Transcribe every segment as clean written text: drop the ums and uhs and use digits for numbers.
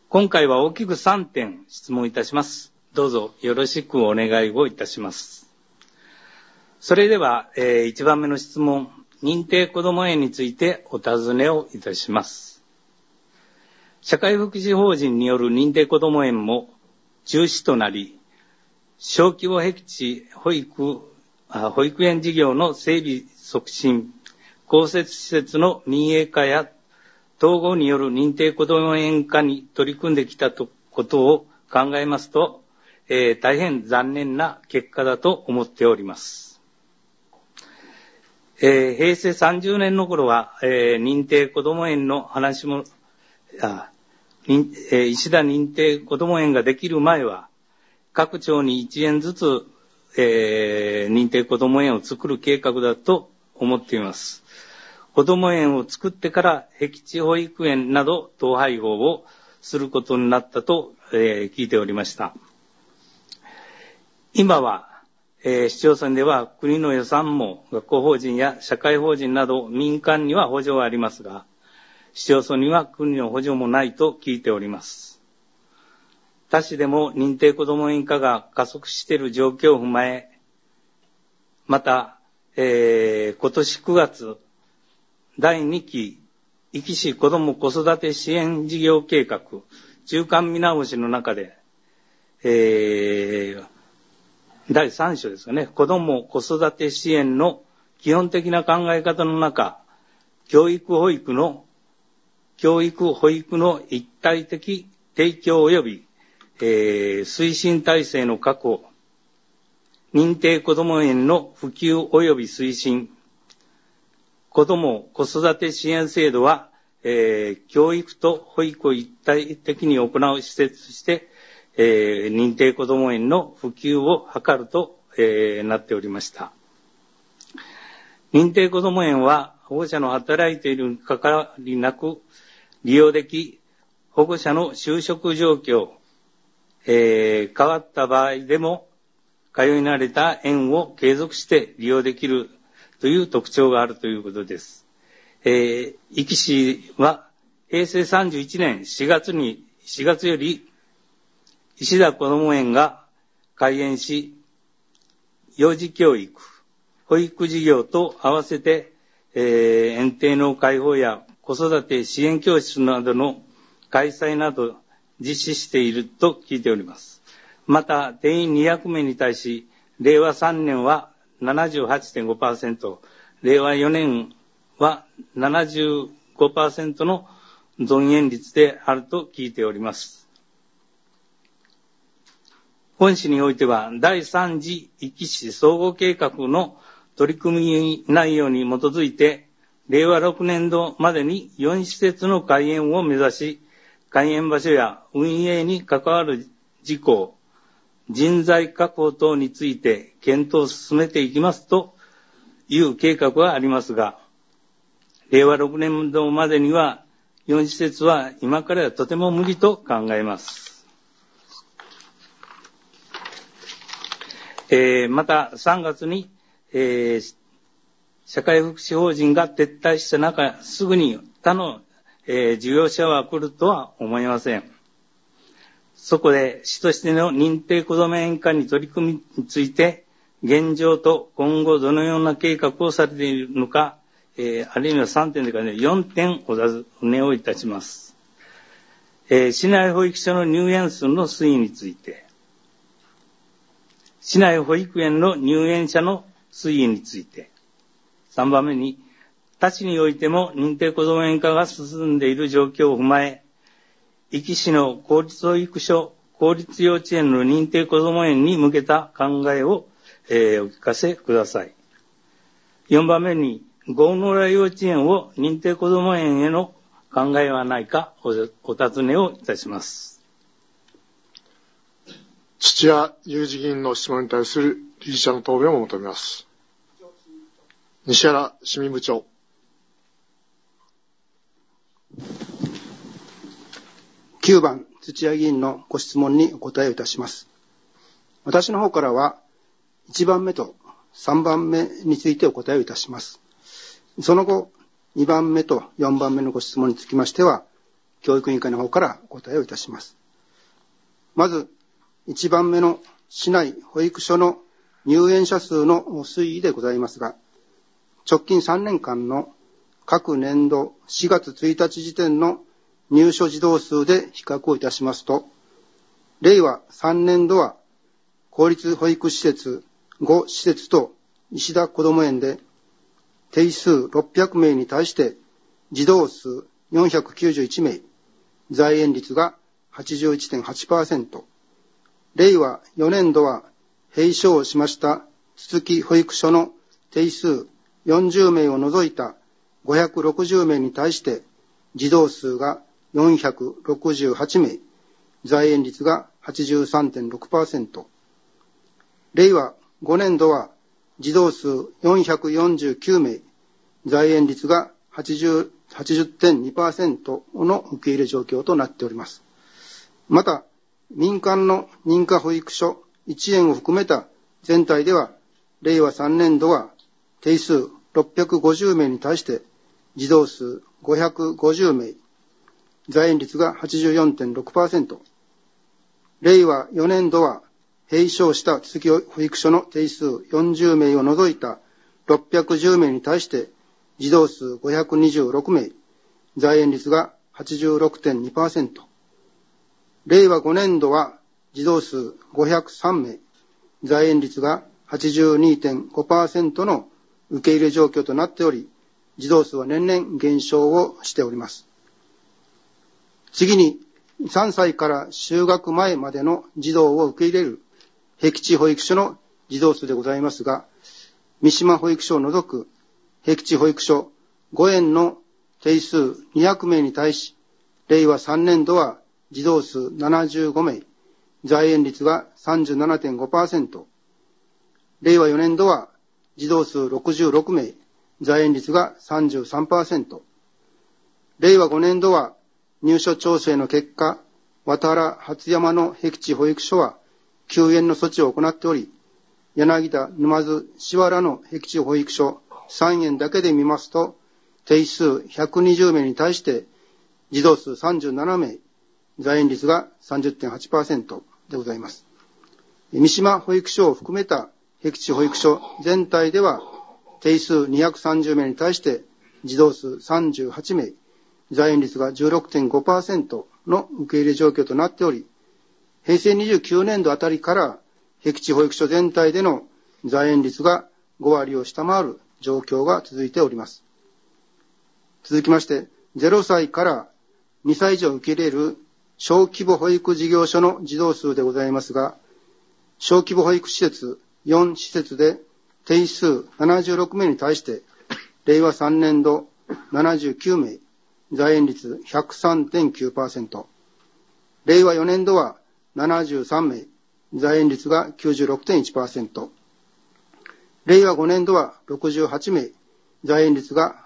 今回は大きく3点質問いたします。どうぞよろしくお願いをいたします。それでは、1番目の質問、認定こども園についてお尋ねをいたします。社会福祉法人による認定こども園も中止となり、小規模僻地保育園事業の整備促進、公設施設の民営化や統合による認定こども園化に取り組んできたことを考えますと、大変残念な結果だと思っております。平成30年の頃は、認定こども園の話も、石田認定こども園ができる前は、各町に1園ずつ、認定こども園を作る計画だと思っています。こども園を作ってから僻地保育園など統廃合をすることになったと、聞いておりました。今は、市町村では国の予算も学校法人や社会法人など民間には補助はありますが、市町村には国の補助もないと聞いております。他市でも認定こども園化が加速している状況を踏まえ、また、今年9月、第2期壱岐市子ども子育て支援事業計画中間見直しの中で、第3章ですかね、子ども子育て支援の基本的な考え方の中、教育保育の一体的提供及び、推進体制の確保、認定こども園の普及及び推進、子ども子育て支援制度は、教育と保育を一体的に行う施設として、認定こども園の普及を図ると、なっておりました。認定こども園は保護者の働いているにかかわりなく利用でき、保護者の就職状況、変わった場合でも通い慣れた園を継続して利用できるという特徴があるということです。壱岐市は平成31年4月より石田こども園が開園し、幼児教育、保育事業と合わせて、園庭の開放や子育て支援教室などの開催など実施していると聞いております。また、定員200名に対し、令和3年は 78.5%、令和4年は 75% の増園率であると聞いております。本市においては、第3次壱岐市総合計画の取り組み内容に基づいて、令和6年度までに4施設の開園を目指し、開園場所や運営に関わる事項、人材確保等について検討を進めていきますという計画はありますが、令和6年度までには4施設は今からはとても無理と考えます。また3月に、社会福祉法人が撤退した中、すぐに他の、事業者は来るとは思いません。そこで市としての認定こども園化に取り組みについて、現状と今後どのような計画をされているのか、あるいは3点でかね、4点お尋ねをいたします。市内保育所の入園数の推移について、市内保育園の入園者の推移について、3番目に、他市においても認定こども園化が進んでいる状況を踏まえ、壱岐市の公立保育所、公立幼稚園の認定こども園に向けた考えを、お聞かせください。4番目に、郷野浦幼稚園を認定こども園への考えはないかお尋ねをいたします。 土屋有事議員の質問に対する理事者の答弁を求めます。西原市民部長。 9番、土屋議員のご質問にお答えいたします。私の方からは、1番目と3番目についてお答えいたします。その後、2番目と4番目のご質問につきましては、 教育委員会の方からお答えをいたします。まず、1番目の市内保育所の入園者数の推移でございますが、直近3年間の各年度4月1日時点の入所児童数で比較をいたしますと、令和3年度は公立保育施設5施設と石田こども園で定数600名に対して児童数491名、在園率が 81.8%、令和4年度は閉所をしました筒木保育所の定数40名を除いた560名に対して児童数が468名、在園率が 83.6%、令和5年度は児童数449名、在園率が 80.2% の受け入れ状況となっております。また、民間の認可保育所1園を含めた全体では、令和3年度は定数650名に対して児童数550名、在園率が 84.6%、令和4年度は閉所した筒木保育所の定数40名を除いた610名に対して児童数526名、在園率が 86.2%、令和5年度は児童数503名、在園率が 82.5% の受け入れ状況となっており、児童数は年々減少をしております。次に、3歳から就学前までの児童を受け入れる僻地保育所の児童数でございますが、三島保育所を除く僻地保育所5園の定数200名に対し、令和3年度は児童数75名、在園率が 37.5%、令和4年度は児童数66名、在園率が 33%、令和5年度は入所調整の結果、渡原初山の僻地保育所は休園の措置を行っており、柳田沼津志原の僻地保育所3園だけで見ますと、定数120名に対して児童数37名、在園率が 30.8% でございます。三島保育所を含めた僻地保育所全体では、定数230名に対して児童数38名、在園率が 16.5% の受け入れ状況となっており、平成29年度あたりから僻地保育所全体での在園率が5割を下回る状況が続いております。続きまして、0歳から2歳以上受け入れる小規模保育事業所の児童数でございますが、小規模保育施設4施設で定数76名に対して、令和3年度79名、在園率 103.9%、令和4年度は73名、在園率が 96.1%、令和5年度は68名、在園率が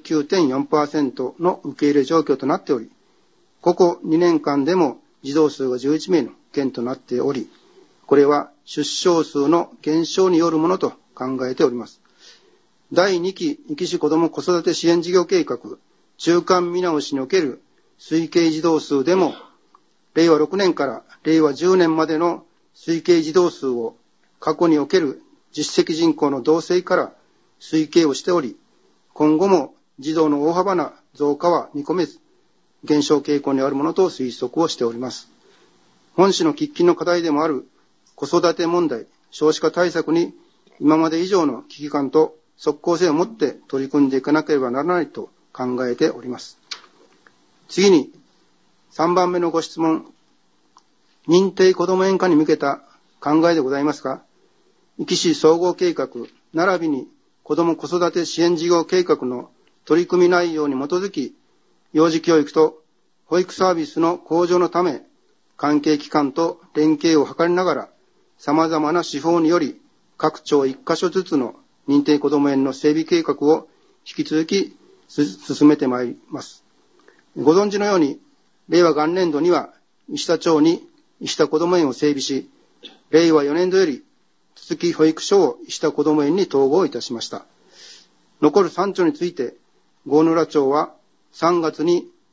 89.4% の受け入れ状況となっており、ここ2年間でも児童数が11名の減となっており、これは出生数の減少によるものと考えております。第2期壱岐市子ども子育て支援事業計画中間見直しにおける推計児童数でも、令和6年から令和10年までの推計児童数を過去における実績人口の動静から推計をしており、今後も児童の大幅な増加は見込めず、減少傾向にあるものと推測をしております。本市の喫緊の課題でもある子育て問題、少子化対策に今まで以上の危機感と即効性を持って取り組んでいかなければならないと考えております。次に、3番目のご質問、認定こども園化に向けた考えでございますが、壱岐市総合計画並びに子ども子育て支援事業計画の取り組み内容に基づき、幼児教育と保育サービスの向上のため、関係機関と連携を図りながら、様々な手法により、各町1カ所ずつの認定こども園の整備計画を引き続き進めてまいります。ご存知のように、令和元年度には石田町に石田こども園を整備し、令和4年度より筒木保育所を石田こども園に統合いたしました。残る3町について、郷村町は3月に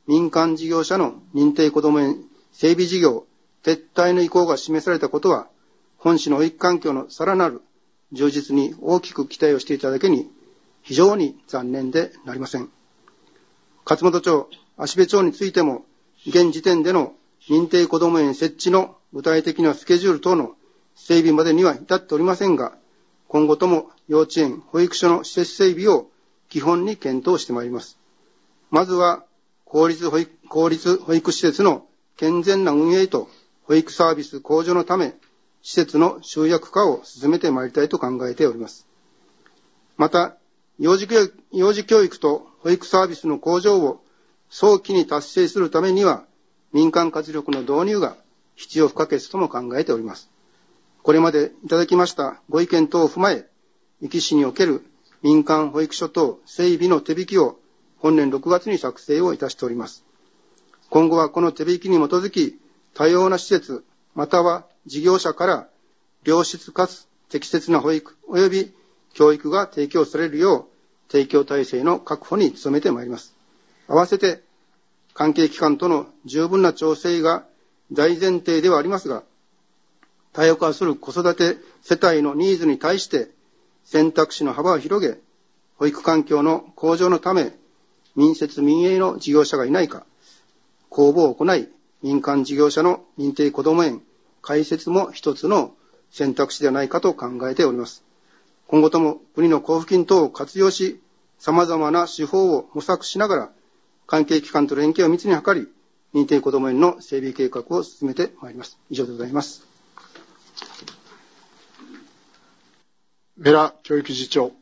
民間事業者の認定こども園整備事業撤退の意向が示されたことは、本市の保育環境のさらなる充実に大きく期待をしていただけに、非常に残念でなりません。勝本町、芦部町についても、現時点での認定こども園設置の具体的なスケジュール等の整備までには至っておりませんが、今後とも幼稚園、保育所の施設整備を基本に検討してまいります。まずは、公立保育施設の健全な運営と保育サービス向上のため、施設の集約化を進めてまいりたいと考えております。また、幼児教育と保育サービスの向上を早期に達成するためには、民間活力の導入が必要不可欠とも考えております。これまでいただきましたご意見等を踏まえ、壱岐市における民間保育所等整備の手引きを本年6月に作成をいたしております。今後はこの手引きに基づき、多様な施設、または事業者から良質かつ適切な保育及び教育が提供されるよう、提供体制の確保に努めてまいります。合わせて、関係機関との十分な調整が大前提ではありますが、多様化する子育て世帯のニーズに対して選択肢の幅を広げ、保育環境の向上のため、民設民営の事業者がいないか、公募を行い、民間事業者の認定こども園開設も一つの選択肢ではないかと考えております。今後とも国の交付金等を活用し、様々な手法を模索しながら、関係機関と連携を密に図り、認定こども園の整備計画を進めてまいります。以上でございます。 米良教育次長。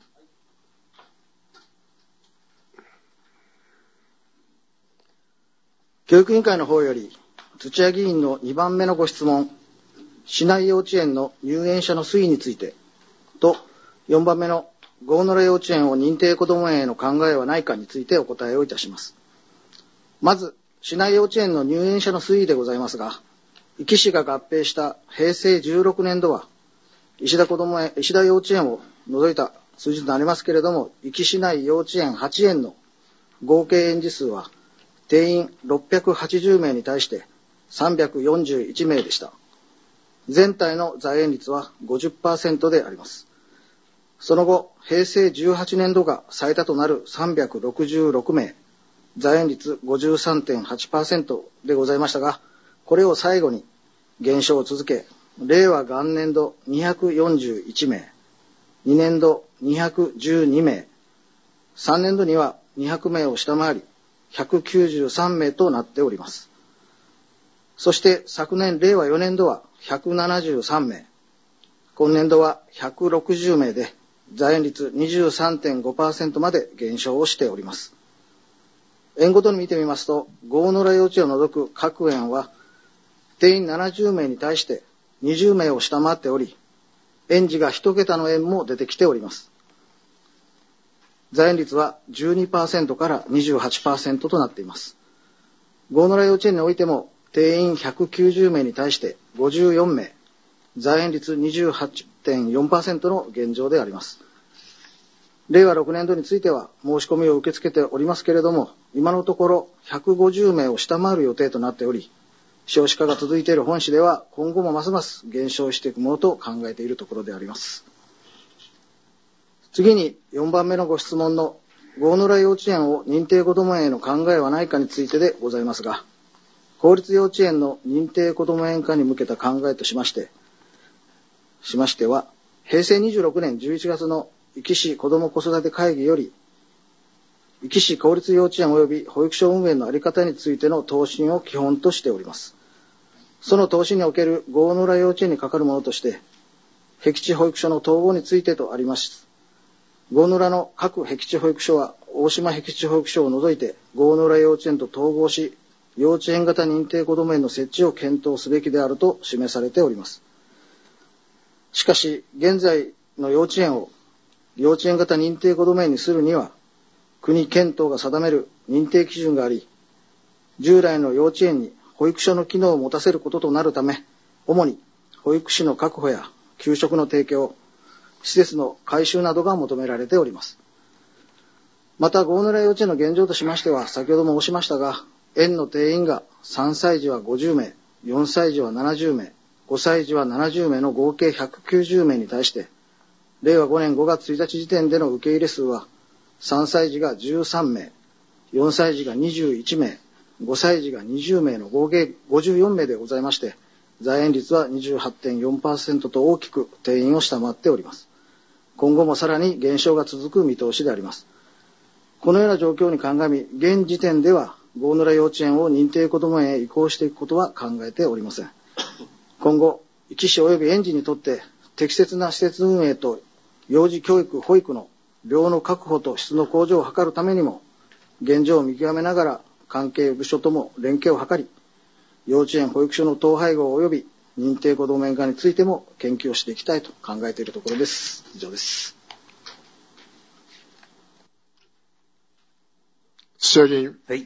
教育委員会の方より、土屋議員の2番目のご質問、市内幼稚園の入園者の推移についてと、4番目の郷野良幼稚園を認定こども園への考えはないかについてお答えをいたします。まず、市内幼稚園の入園者の推移でございますが、壱岐市が合併した平成16年度は、石田幼稚園を除いた数字となりますけれども、壱岐市内幼稚園8園の合計園児数は、定員680名に対して341名でした。全体の在園率は 50% であります。その後、平成18年度が最多となる366名、在園率 53.8% でございましたが、これを最後に減少を続け、令和元年度241名、2年度212名、3年度には200名を下回り、193名となっております。そして昨年令和4年度は173名、今年度は160名で、在園率 23.5% まで減少をしております。園ごとに見てみますと、郷野良幼稚園を除く各園は、定員70名に対して20名を下回っており、園児が1桁の園も出てきております。在園率は 12% から 28% となっています。郷野良幼稚園においても、定員190名に対して54名、在園率 28.4% の現状であります。令和6年度については申し込みを受け付けておりますけれども、今のところ150名を下回る予定となっており、少子化が続いている本市では今後もますます減少していくものと考えているところであります。次に4番目のご質問の郷野良幼稚園を認定こども園への考えはないかについてでございますが、公立幼稚園の認定こども園化に向けた考えとしましては、平成26年11月の壱岐市子ども子育て会議より、壱岐市公立幼稚園及び保育所運営の在り方についての答申を基本としております。その答申における郷野良幼稚園に係るものとして、僻地保育所の統合についてとあります。郷野良の各僻地保育所は、大島僻地保育所を除いて郷野良幼稚園と統合し、幼稚園型認定こども園の設置を検討すべきであると示されております。しかし、現在の幼稚園を幼稚園型認定こども園にするには、国県等が定める認定基準があり、従来の幼稚園に保育所の機能を持たせることとなるため、主に保育士の確保や給食の提供、施設の改修などが求められております。また、郷野良幼稚園の現状としましては、先ほども申しましたが、 園の定員が3歳児は50名、4歳児は70名、5歳児は70名の合計190名に対して、令和5年5月1日時点での受け入れ数は、3歳児が13名、4歳児が21名、5歳児が20名の合計54名でございまして、在園率は 28.4% と大きく定員を下回っております。今後もさらに減少が続く見通しであります。このような状況に鑑み、現時点では郷野良幼稚園を認定こども園へ移行していくことは考えておりません。今後、壱岐市及び園児にとって適切な施設運営と幼児教育・保育の量の確保と質の向上を図るためにも、現状を見極めながら関係部署とも連携を図り、幼稚園・保育所の統廃合及び認定こども園化についても研究をしていきたいと考えているところです。以上です。 土屋議員。 はい。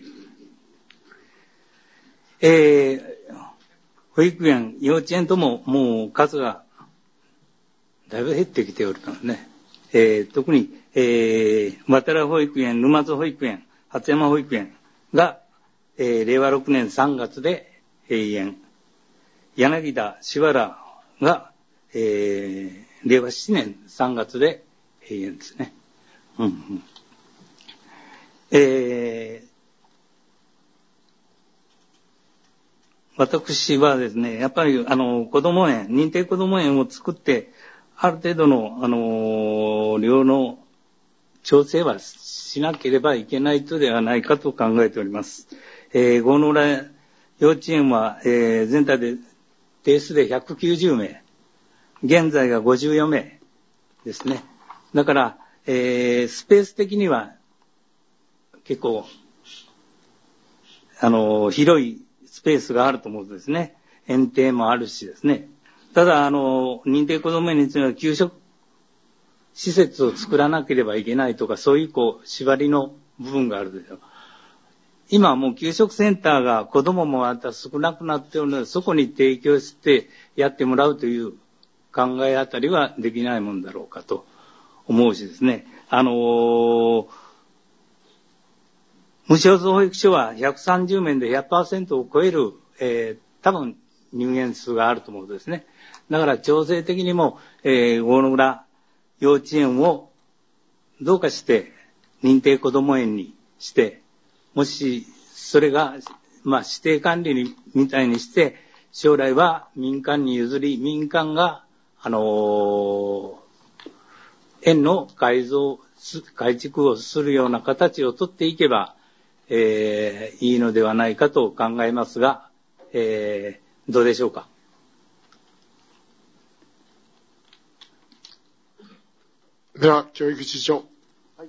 保育園、幼稚園とももう数がだいぶ減ってきておりますね。特に、渡良保育園、沼津保育園、初山保育園が、令和6年3月で閉園。柳田、しばらが、令和7年3月で閉園ですね。私はですね、やっぱり子ども園、認定こども園を作って、ある程度の量の調整はしなければいけないとではないかと考えております。郷野良幼稚園は、全体で定数で190名、現在が54名ですね。だから、スペース的には結構広いスペースがあると思うんですね。園庭もあるしですね。ただ認定こども園については給食施設を作らなければいけないとか、そういう縛りの部分があるでしょう。今はもう給食センターが子どももまた少なくなっておるので、そこに提供してやってもらうという考えあたりはできないもんだろうかと思うしですね。無償保育所は130名で 100% を超える、多分入園数があると思うんですね。だから調整的にも、郷野良幼稚園をどうかして認定こども園にして、もしそれが、指定管理みたいにして、将来は民間に譲り、民間が、園の改築をするような形をとっていけば、いいのではないかと考えますが、どうでしょうか。 では、教育次長。 はい、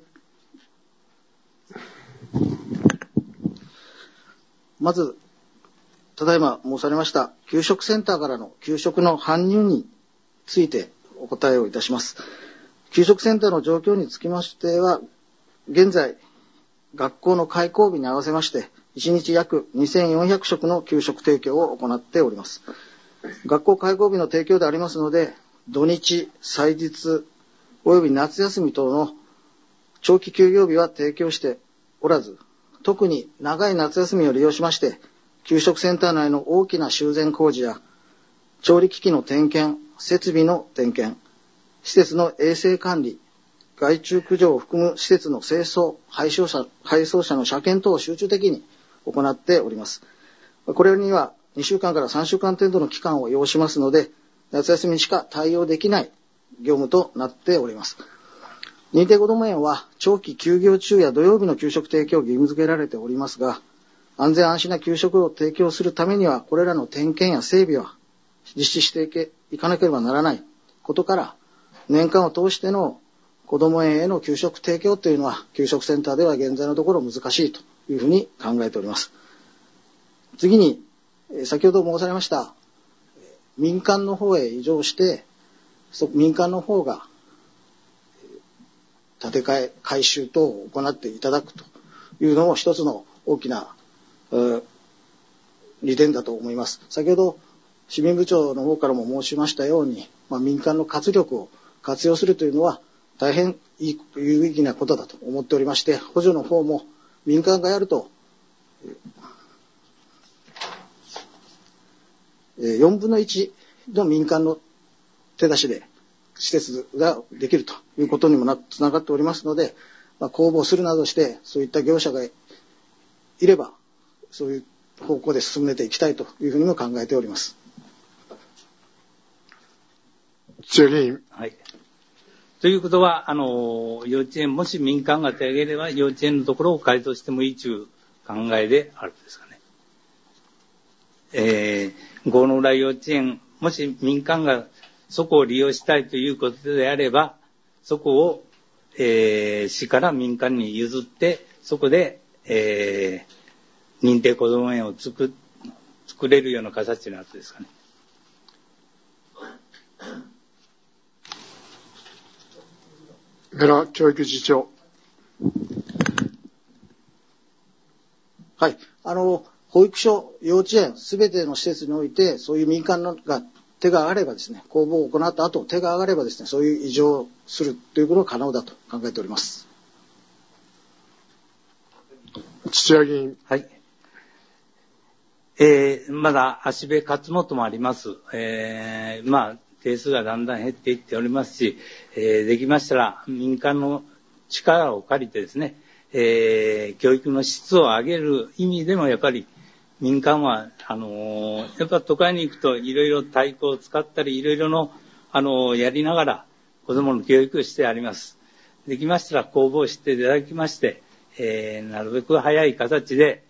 まず、ただいま申されました給食センターからの給食の搬入についてお答えをいたします。給食センターの状況につきましては、現在、学校の開校日に合わせまして、1日約2400食の給食提供を行っております。学校開校日の提供でありますので、土日、祭日、および夏休み等の長期休業日は提供しておらず、特に長い夏休みを利用しまして、給食センター内の大きな修繕工事や、調理機器の点検、設備の点検、施設の衛生管理、害虫駆除を含む施設の清掃、配送車の車検等を集中的に行っております。これには2週間から3週間程度の期間を要しますので、夏休みにしか対応できない業務となっております。認定こども園は長期休業中や土曜日の給食提供を義務付けられておりますが、安全安心な給食を提供するためには、これらの点検や整備は実施していかなければならないことから、年間を通しての子ども園への給食提供というのは、給食センターでは現在のところ難しいというふうに考えております。次に、先ほど申されました、民間の方へ移譲して、民間の方が建て替え、改修等を行っていただくというのも一つの大きな利点だと思います。先ほど市民部長の方からも申しましたように、民間の活力を活用するというのは大変有意義なことだと思っておりまして、補助の方も民間がやると 4分の1の民間の手出しで施設ができるということにもつながっておりますので、公募するなどしてそういった業者がいればそういう方向で進めていきたいというふうにも考えております。 土屋議員。 はい。ということは、幼稚園、もし民間が手を挙げれば、幼稚園のところを改造してもいいという考えであるんですかね。郷野浦幼稚園、もし民間がそこを利用したいということであれば、そこを、市から民間に譲って、そこで、認定こども園を作れるような形のやつですかね。 村教育次長。 はい。保育所、幼稚園、すべての施設において、そういう民間の手が上がればですね、公募を行った後、手が上がればですね、そういう移譲をするということが可能だと考えております。 土屋議員。 はい。まだ足部勝本もあります。定数がだんだん減っていっておりますし、できましたら民間の力を借りてですね、教育の質を上げる意味でもやっぱり民間は、やっぱ都会に行くといろいろ太鼓を使ったりいろいろの、やりながら子どもの教育をしてあります。できましたら公募していただきまして、なるべく早い形で、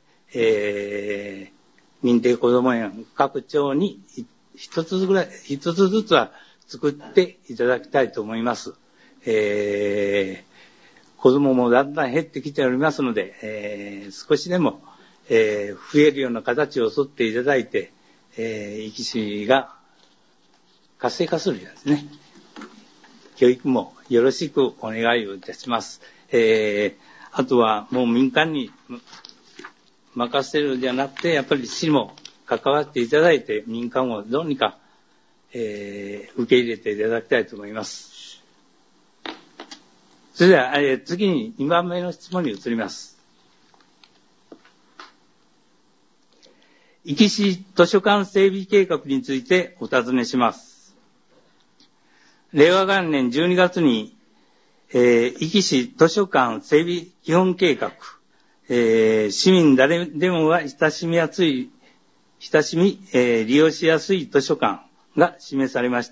認定こども園各町に一つずつは作っていただきたいと思います。子どももだんだん減ってきておりますので、少しでも、増えるような形をとっていただいて、壱岐市が活性化するようですね。教育もよろしくお願いをいたします。あとはもう民間に任せるんじゃなくて、やっぱり市も関わっていただいて、民間をどうにか、受け入れていただきたいと思います。それでは、次に2番目の質問に移ります。壱岐市図書館整備計画についてお尋ねします。令和元年12月に、壱岐市図書館整備基本計画、市民誰でもが親しみ、利用しやすい図書館が示されました。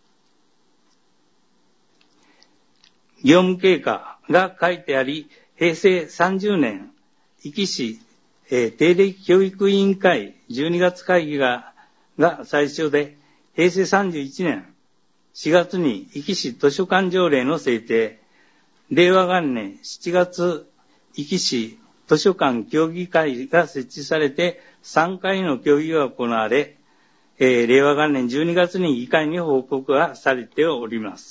業務経過が書いてあり、平成30年、壱岐市、定例教育委員会12月会議が最初で、平成31年4月に壱岐市図書館条例の制定、令和元年7月、壱岐市図書館協議会が設置されて3回の協議が行われ、令和元年12月に議会に報告がされております。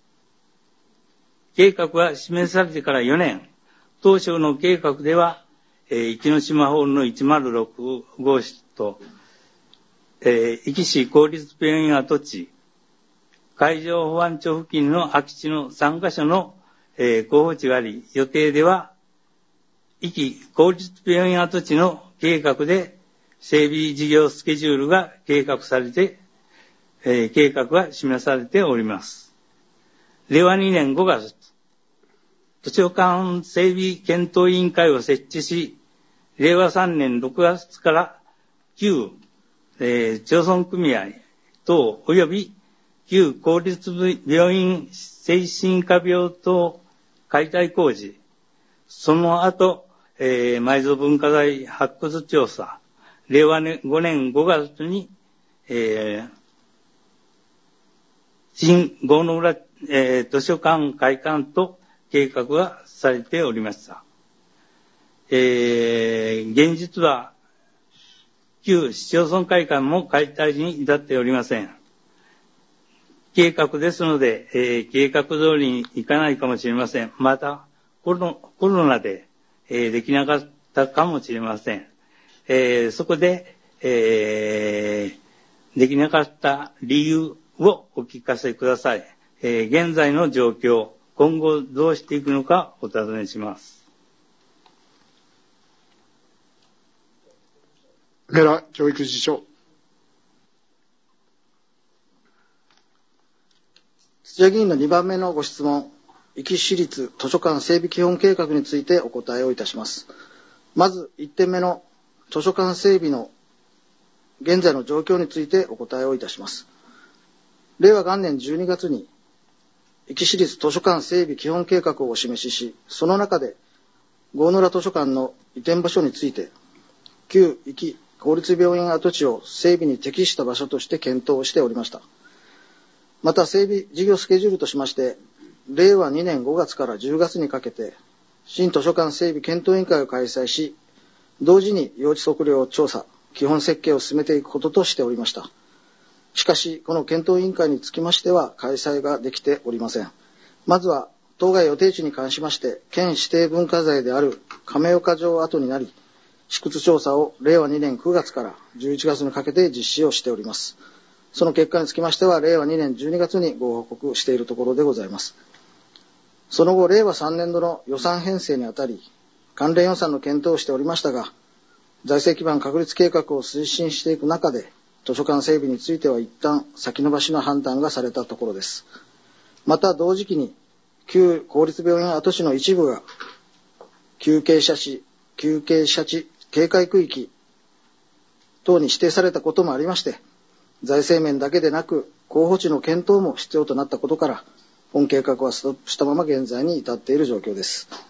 計画が示されてから4年、当初の計画では、壱岐島ホールの106号室と、壱岐市公立病院跡地、海上保安庁付近の空き地の3カ所の、候補地があり、予定では、壱岐公立病院跡地の計画で整備事業スケジュールが計画されて、計画が示されております。令和2年5月、図書館整備検討委員会を設置し、令和3年6月から旧、町村組合等及び旧公立病院精神科病棟解体工事、その後、埋蔵文化財発掘調査、令和5年5月に、新郷野浦、図書館開館と計画がされておりました。現実は旧市町村会館も解体に至っておりません。計画ですので、計画通りにいかないかもしれません。またコロナで、できなかったかもしれません。そこで、できなかった理由をお聞かせください。現在の状況、今後どうしていくのかお尋ねします。 梅田教育次長。 土屋議員の2番目のご質問、壱岐市立図書館整備基本計画についてお答えをいたします。まず1点目の図書館整備の現在の状況についてお答えをいたします。令和元年12月に壱岐市立図書館整備基本計画をお示しし、その中で郷野浦図書館の移転場所について、旧壱岐公立病院跡地を整備に適した場所として検討しておりました。また整備事業スケジュールとしまして、令和2年5月から10月にかけて、新図書館整備検討委員会を開催し、同時に用地測量調査、基本設計を進めていくこととしておりました。しかし、この検討委員会につきましては開催ができておりません。まずは、当該予定地に関しまして、県指定文化財である亀岡城跡になり、試掘調査を令和2年9月から11月にかけて実施をしております。その結果につきましては、令和2年12月にご報告しているところでございます。その後、令和3年度の予算編成にあたり、関連予算の検討をしておりましたが、財政基盤確立計画を推進していく中で、図書館整備については一旦先延ばしの判断がされたところです。また同時期に、旧公立病院跡地の一部が、急傾斜地警戒区域等に指定されたこともありまして、財政面だけでなく、候補地の検討も必要となったことから、本計画はストップしたまま現在に至っている状況です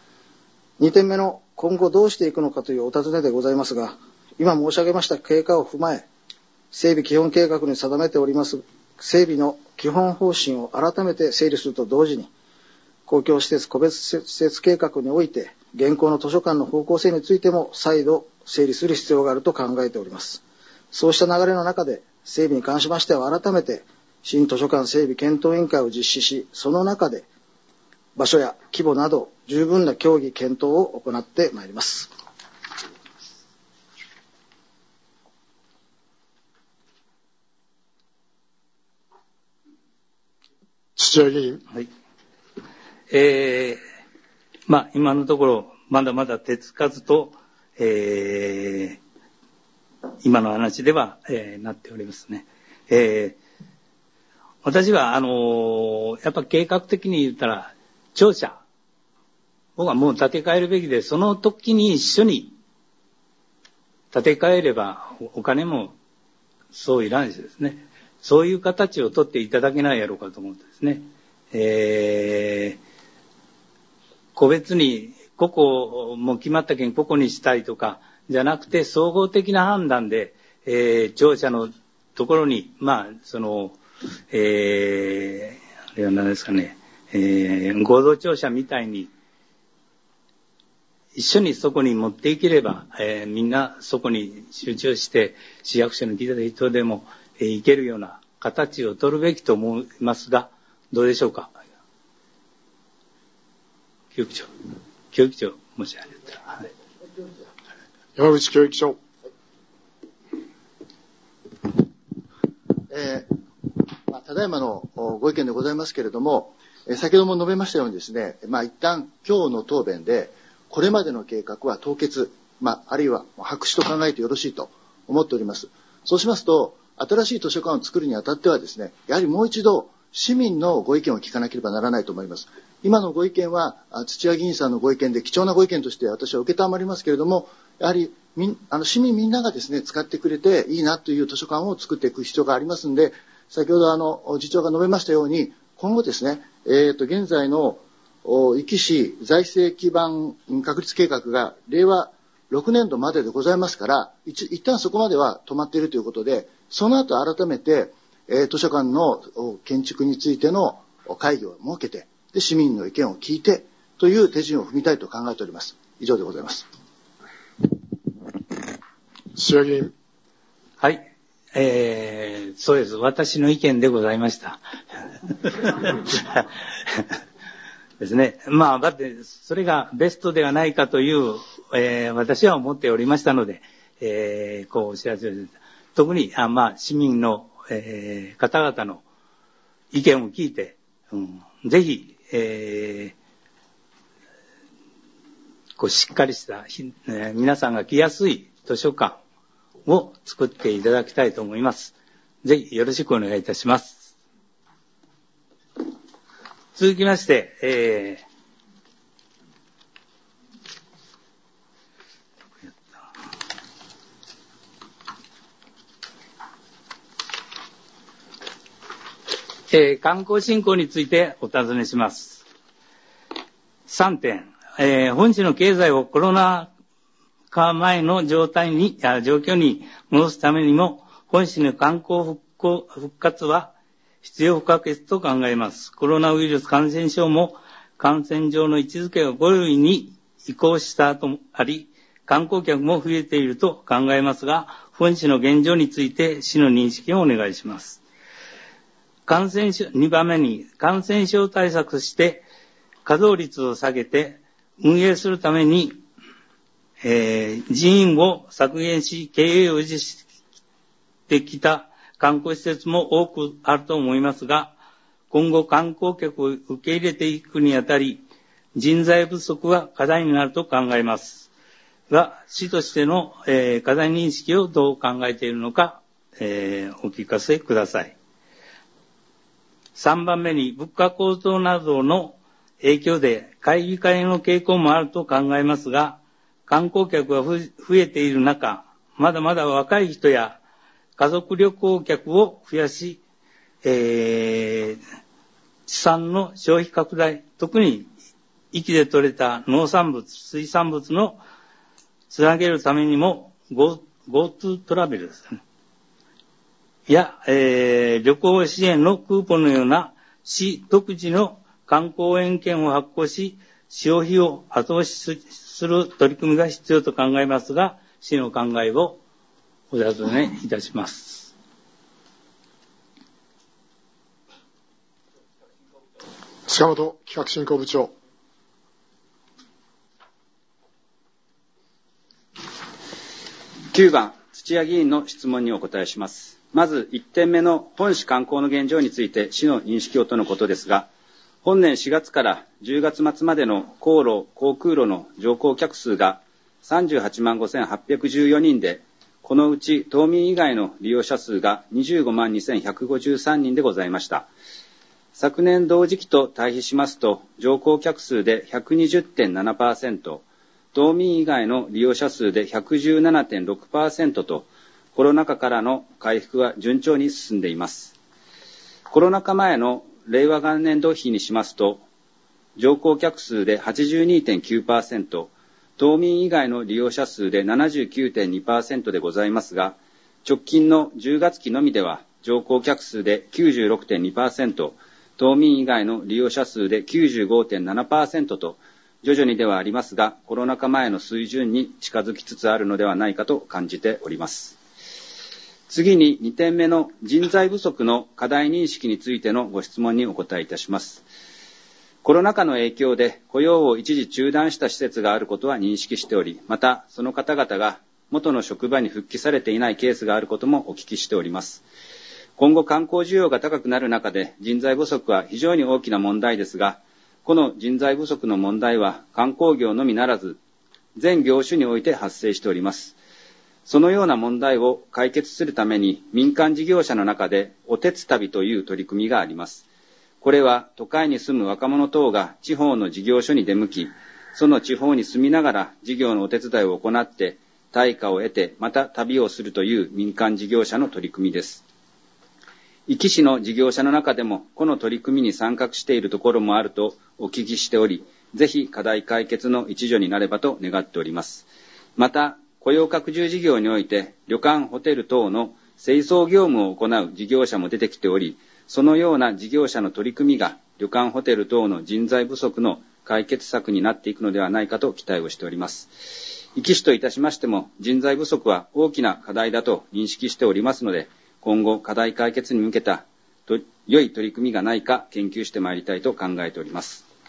。2点目の今後どうしていくのかというお尋ねでございますが、今申し上げました経過を踏まえ、整備基本計画に定めております整備の基本方針を改めて整理すると同時に、公共施設個別施設計画において、現行の図書館の方向性についても再度整理する必要があると考えております。そうした流れの中で、整備に関しましては改めて、新図書館整備検討委員会を実施し、その中で、場所や規模など十分な協議検討を行ってまいります。 土屋議員。 はい。今のところ、まだまだ手つかずと、今の話では、なっておりますね。私は、やっぱ計画的に言ったら、庁舎、僕はもう建て替えるべきで、その時に一緒に建て替えれば、お金もそういらないですね。そういう形を取っていただけないやろうかと思うんですね。個別に、ここも決まったけんここにしたいとか、じゃなくて、総合的な判断で、庁舎のところに、あれは何ですかね、合同庁舎みたいに、一緒にそこに持っていければ、みんなそこに集中して、市役所に来た人でも、行けるような形を取るべきと思いますが、どうでしょうか。教育長、申し上げたら。はい、 山口教育長。 ただいまのご意見でございますけれども、先ほども述べましたようにですね、一旦今日の答弁で、これまでの計画は凍結、あるいは白紙と考えてよろしいと思っております。そうしますと、新しい図書館を作るにあたってはですね、やはりもう一度市民のご意見を聞かなければならないと思います。今のご意見は土屋議員さんのご意見で貴重なご意見として私は受けたまりますけれども、やはり市民みんながですね、使ってくれていいなという図書館を作っていく必要がありますので、先ほど次長が述べましたように、今後ですね、現在の壱岐市財政基盤確立計画が令和6年度まででございますから、一旦そこまでは止まっているということで、その後改めて、図書館の建築についての会議を設けて、で、市民の意見を聞いて、という手順を踏みたいと考えております。以上でございます。 土屋議員。 はい。そうです。私の意見でございました。ですね。だって、それがベストではないかという、私は思っておりましたので、こうお知らせをした。特に、市民の、方々の意見を聞いて、ぜひ、しっかりした、皆さんが来やすい図書館を作っていただきたいと思います。ぜひよろしくお願いいたします。 続きまして、観光振興についてお尋ねします。3点、本市の経済をコロナ禍前の状況に戻すためにも、本市の観光復活は必要不可欠と考えます。コロナウイルス感染症も感染上の位置づけが5類に移行したとあり、観光客も増えていると考えますが、本市の現状について市の認識をお願いします。2番目に、感染症対策して稼働率を下げて運営するために、人員を削減し経営を維持してきた観光施設も多くあると思いますが、今後観光客を受け入れていくにあたり、人材不足は課題になると考えますが、市としての、課題認識をどう考えているのか、お聞かせください。3番目に、物価高騰などの影響で買い控えの傾向もあると考えますが、観光客が増えている中、まだまだ若い人や家族旅行客を増やし、地産の消費拡大、特に壱岐で採れた農産物、水産物のつなげるためにも GoTo トラベルですね。や、旅行支援のクーポンのような市独自の観光援券を発行し、消費を後押しする取り組みが必要と考えますが、市の考えをお尋ねいたします。 塚本企画振興部長。 9番、土屋議員の質問にお答えします。まず1点目の本市観光の現状について市の認識をとのことですが、本年4月から10月末までの航路・航空路の乗降客数が38万5814人で、このうち島民以外の利用者数が25万2153人でございました。昨年同時期と対比しますと、乗降客数で 120.7%、島民以外の利用者数で 117.6% と、コロナ禍からの回復は順調に進んでいます。コロナ禍前の令和元年度比にしますと、乗降客数で 82.9%、島民以外の利用者数で 79.2% でございますが、直近の10月期のみでは乗降客数で 96.2%、島民以外の利用者数で 95.7% と、徐々にではありますが、コロナ禍前の水準に近づきつつあるのではないかと感じております。次に2点目の人材不足の課題認識についてのご質問にお答えいたします。コロナ禍の影響で雇用を一時中断した施設があることは認識しており、またその方々が元の職場に復帰されていないケースがあることもお聞きしております。今後観光需要が高くなる中で人材不足は非常に大きな問題ですが、この人材不足の問題は観光業のみならず全業種において発生しております。そのような問題を解決するために民間事業者の中でおてつ旅という取り組みがあります。これは都会に住む若者等が地方の事業所に出向き、その地方に住みながら事業のお手伝いを行って対価を得てまた旅をするという民間事業者の取り組みです。壱岐市の事業者の中でもこの取り組みに参画しているところもあるとお聞きしており、ぜひ課題解決の一助になればと願っております。また雇用拡充事業において旅館・ホテル等の清掃業務を行う事業者も出てきており、そのような事業者の取り組みが旅館・ホテル等の人材不足の解決策になっていくのではないかと期待をしております。壱岐市といたしましても人材不足は大きな課題だと認識しておりますので、今後課題解決に向けた良い取り組みがないか研究してまいりたいと考えております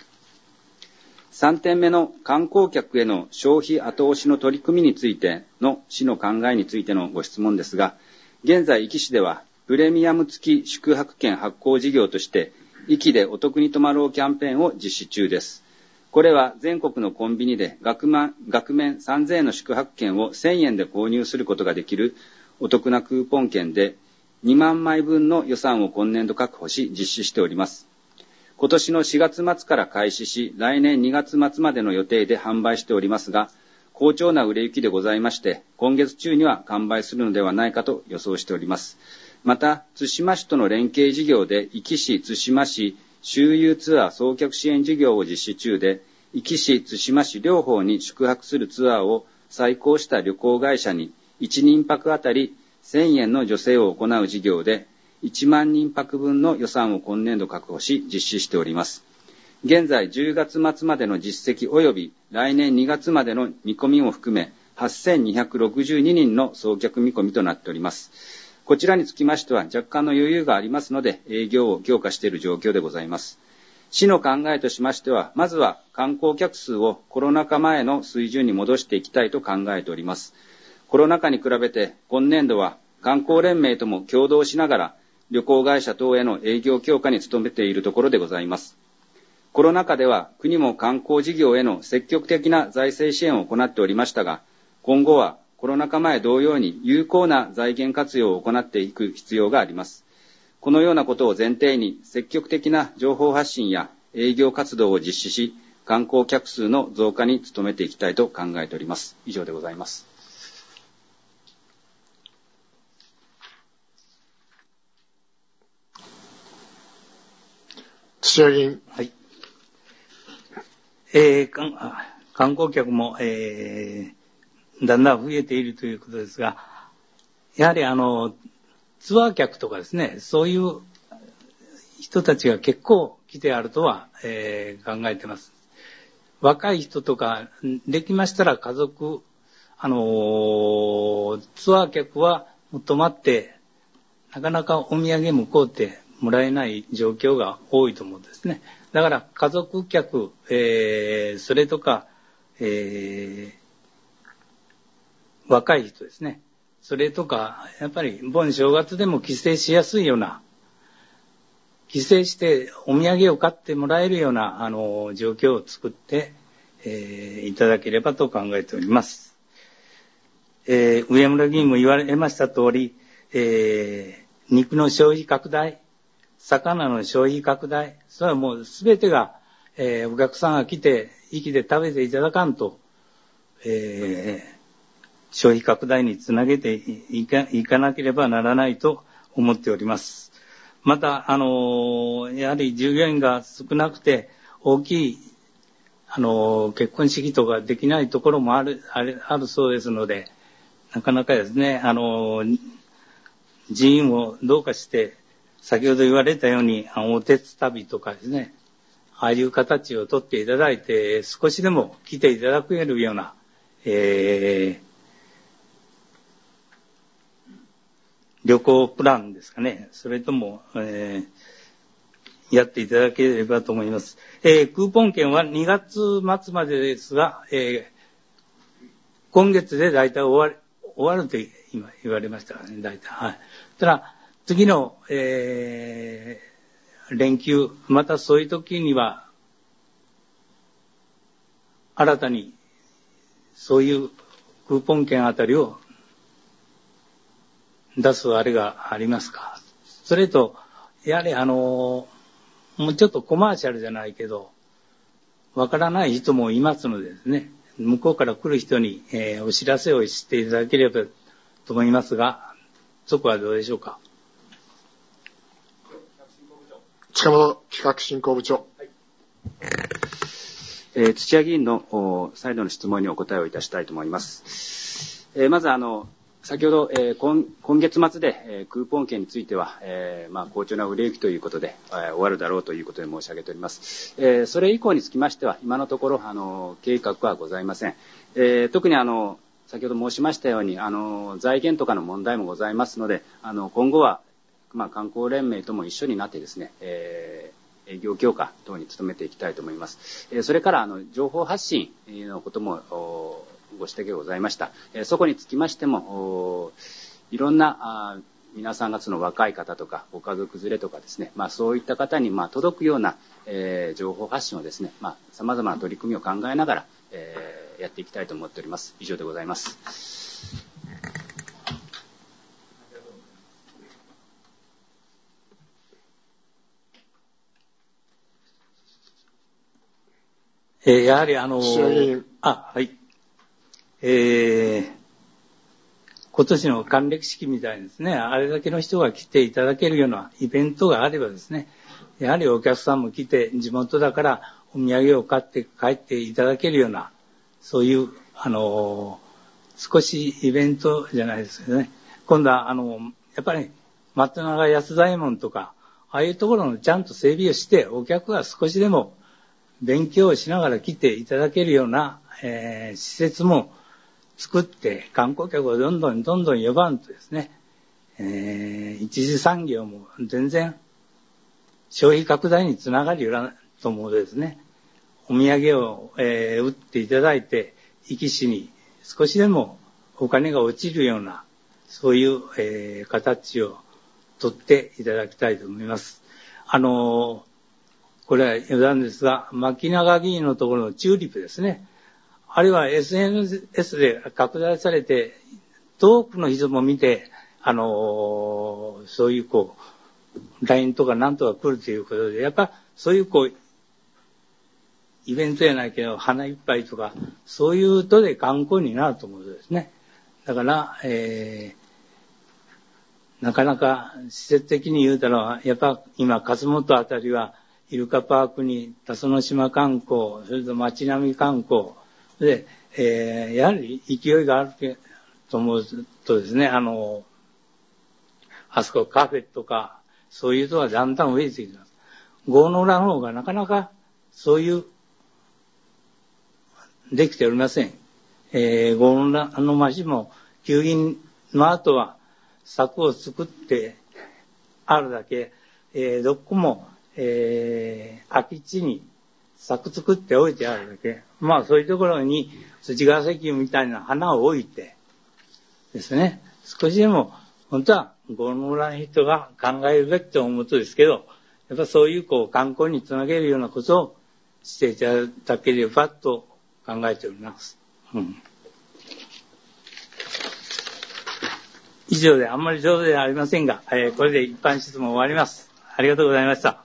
。3点目の観光客への消費後押しの取り組みについての市の考えについてのご質問ですが、現在壱岐市ではプレミアム付き宿泊券発行事業として壱岐でお得に泊まろうキャンペーンを実施中です。これは全国のコンビニで額面3000円の宿泊券を1000円で購入することができるお得なクーポン券で2万枚分の予算を今年度確保し実施しております。 今年の4月末から開始し、来年2月末までの予定で販売しておりますが、好調な売れ行きでございまして、今月中には完売するのではないかと予想しております。また、対馬市との連携事業で、壱岐市、対馬市、周遊ツアー送客支援事業を実施中で、壱岐市、対馬市両方に宿泊するツアーを再興した旅行会社に1人泊あたり1000円の助成を行う事業で、1万人泊分の予算を今年度確保し実施しております。現在10月末までの実績及び来年2月までの見込みも含め8262人の送客見込みとなっております。こちらにつきましては若干の余裕がありますので営業を強化している状況でございます。市の考えとしましては、まずは観光客数をコロナ禍前の水準に戻していきたいと考えております。コロナ禍に比べて今年度は観光連盟とも協働しながら旅行会社等への営業強化に努めているところでございます。コロナ禍では国も観光事業への積極的な財政支援を行っておりましたが、今後はコロナ禍前同様に有効な財源活用を行っていく必要があります。このようなことを前提に積極的な情報発信や営業活動を実施し、観光客数の増加に努めていきたいと考えております。以上でございます。 土屋議員。 はい。観光客も、だんだん増えているということですが、やはりツアー客とかですね、そういう人たちが結構来てあるとは、考えています。若い人とかできましたら家族、ツアー客は泊まってなかなかお土産も買うてもらえない状況が多いと思うんですね。だから家族客、それとか、若い人ですね。それとか、やっぱり盆正月でも帰省しやすいような、帰省してお土産を買ってもらえるような状況を作って、いただければと考えております。上村議員も言われました通り、肉の消費拡大、魚の消費拡大、それはもうすべてが、お客さんが来て、息で食べていただかんと、消費拡大につなげていかなければならないと思っております。また、やはり従業員が少なくて大きい、結婚式とかできないところもあるそうですので、なかなかですね、人員をどうかして、先ほど言われたように、おてつ旅とかですね、ああいう形をとっていただいて、少しでも来ていただけるような、旅行プランですかね。それとも、やっていただければと思います。クーポン券は2月末までですが、今月で大体終わると今言われましたからね、大体。はい。ただ、次の、連休、またそういう時には、新たにそういうクーポン券あたりを出すあれがありますか。それと、やはりもうちょっとコマーシャルじゃないけど、わからない人もいますのでですね、向こうから来る人に、お知らせをしていただければと思いますが、そこはどうでしょうか。 塚本企画振興部長。はい、 土屋議員の再度の質問にお答えをいたしたいと思います。まず先ほど、今月末で、クーポン券については、好調な売れ行きということで、終わるだろうということで申し上げております。それ以降につきましては、今のところ、計画はございません。特に先ほど申しましたように、財源とかの問題もございますので、今後は、観光連盟とも一緒になってですね、営業強化等に努めていきたいと思います。それから、情報発信のことも、ご指摘がございました。そこにつきましても、いろんな皆さんがその若い方とかご家族連れとかですね、そういった方に届くような、情報発信をですね、様々な取り組みを考えながら、やっていきたいと思っております。以上でございます。 やはり土屋議員。 はい。今年の還暦式みたいですね、あれだけの人が来ていただけるようなイベントがあればですね、やはりお客さんも来て、地元だからお土産を買って帰っていただけるような、そういう、少しイベントじゃないですけどね。今度は、やっぱり、松永安左衛門とか、ああいうところのちゃんと整備をして、お客が少しでも勉強をしながら来ていただけるような、施設も作って、観光客をどんどん呼ばんとですね、一次産業も全然消費拡大につながるようなと思うとですね、お土産を、売っていただいて、生き死に少しでもお金が落ちるような、そういう、形を取っていただきたいと思います。これは余談ですが、牧永議員のところのチューリップですね。あれは SNS で拡大されて、遠くの人も見て、そういうLINE とかなんとか来るということで、やっぱそういうイベントやないけど、花いっぱいとか、そういうとで観光になると思うんですね。だから、なかなか施設的に言うたら、やっぱ今、勝本あたりは、イルカパークに田園島観光、それと街並み観光、で、やはり勢いがあると思うとですね、あそこカフェとか、そういうとはだんだん増えてきます。郷野浦の方がなかなかそういう、できておりません。郷野浦の町も休銀の後は柵を作ってあるだけ、どこも、空き地に柵作っておいてあるだけ。まあそういうところに土ヶ石みたいな花を置いてですね、少しでも本当は郷野浦の人が考えるべきと思うとですけど、やっぱそういう観光につなげるようなことをしていただければと考えております。以上であんまり上手ではありませんが、これで一般質問終わります。ありがとうございました。